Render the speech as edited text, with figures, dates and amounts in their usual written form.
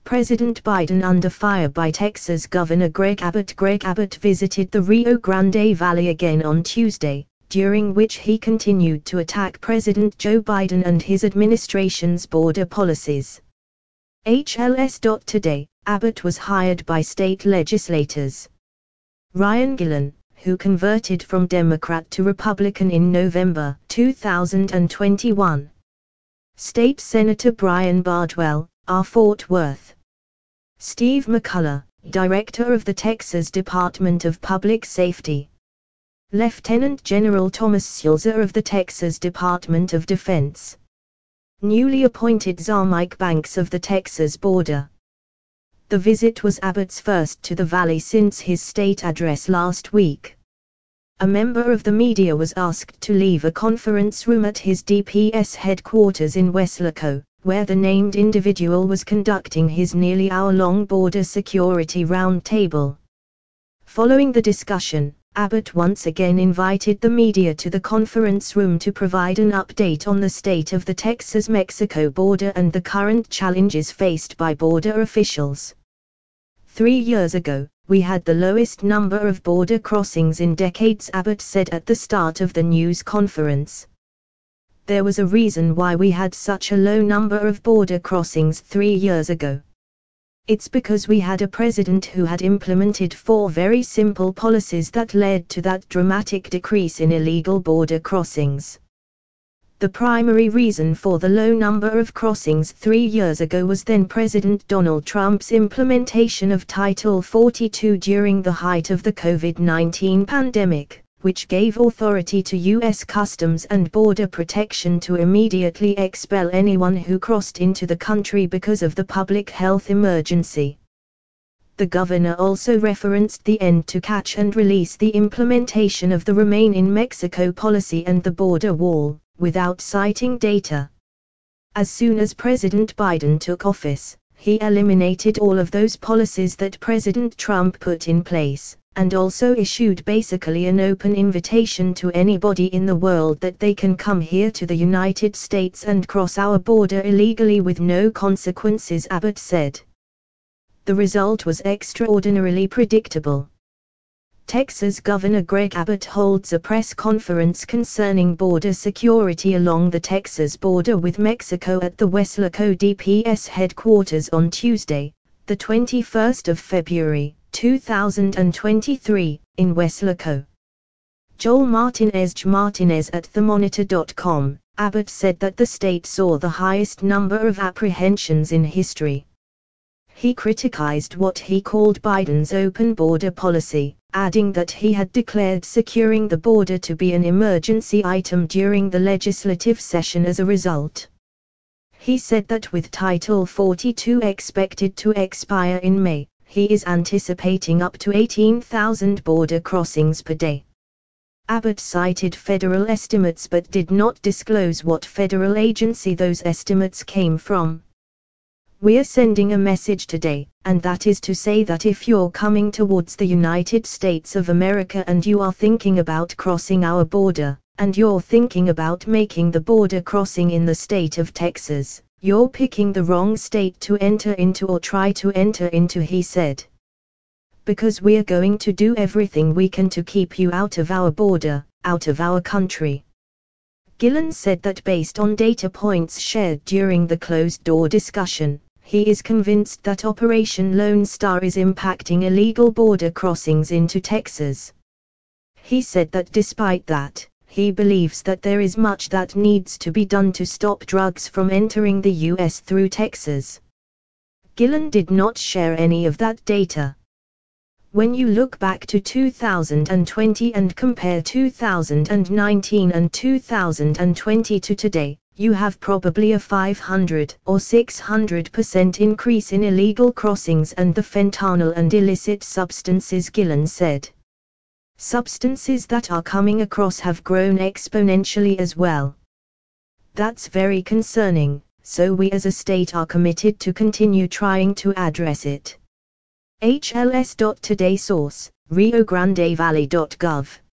President Biden under fire by Texas Governor Greg Abbott. Greg Abbott visited the Rio Grande Valley again on Tuesday, during which he continued to attack President Joe Biden and his administration's border policies. HLS.today, Abbott was hired by state legislators. Ryan Gillen, who converted from Democrat to Republican in November 2021. State Senator Brian Bardwell, R. Fort Worth. Steve McCullough, Director of the Texas Department of Public Safety. Lieutenant General Thomas Sulzer of the Texas Department of Defense. Newly appointed Czar Mike Banks of the Texas border. The visit was Abbott's first to the valley since his state address last week. A member of the media was asked to leave a conference room at his DPS headquarters in Weslaco, where the named individual was conducting his nearly hour-long border security roundtable. Following the discussion, Abbott once again invited the media to the conference room to provide an update on the state of the Texas-Mexico border and the current challenges faced by border officials. 3 years ago, we had the lowest number of border crossings in decades, Abbott said at the start of the news conference. There was a reason why we had such a low number of border crossings 3 years ago. It's because we had a president who had implemented 4 very simple policies that led to that dramatic decrease in illegal border crossings. The primary reason for the low number of crossings 3 years ago was then President Donald Trump's implementation of Title 42 during the height of the COVID-19 pandemic, which gave authority to U.S. Customs and Border Protection to immediately expel anyone who crossed into the country because of the public health emergency. The governor also referenced the end to catch and release, the implementation of the Remain in Mexico policy and the border wall, without citing data. As soon as President Biden took office, he eliminated all of those policies that President Trump put in place, and also issued basically an open invitation to anybody in the world that they can come here to the United States and cross our border illegally with no consequences, Abbott said. The result was extraordinarily predictable. Texas Governor Greg Abbott holds a press conference concerning border security along the Texas border with Mexico at the Weslaco DPS headquarters on Tuesday, the 21st of February, 2023, in Weslaco. Joel Martinez at themonitor.com, Abbott said that the state saw the highest number of apprehensions in history. He criticized what he called Biden's open border policy, adding that he had declared securing the border to be an emergency item during the legislative session as a result. He said that with Title 42 expected to expire in May, he is anticipating up to 18,000 border crossings per day. Abbott cited federal estimates but did not disclose what federal agency those estimates came from. "We're sending a message today, and that is to say that if you're coming towards the United States of America and you are thinking about crossing our border, and you're thinking about making the border crossing in the state of Texas, you're picking the wrong state to enter into or try to enter into," he said. "Because we're going to do everything we can to keep you out of our border, out of our country." Gillen said that based on data points shared during the closed-door discussion, he is convinced that Operation Lone Star is impacting illegal border crossings into Texas. He said that despite that, he believes that there is much that needs to be done to stop drugs from entering the U.S. through Texas. Gillen did not share any of that data. When you look back to 2020 and compare 2019 and 2020 to today, you have probably a 500 or 600% increase in illegal crossings and the fentanyl and illicit substances, Gillen said. Substances that are coming across have grown exponentially as well. That's very concerning, so we as a state are committed to continue trying to address it. HLS.today source, riograndevalley.gov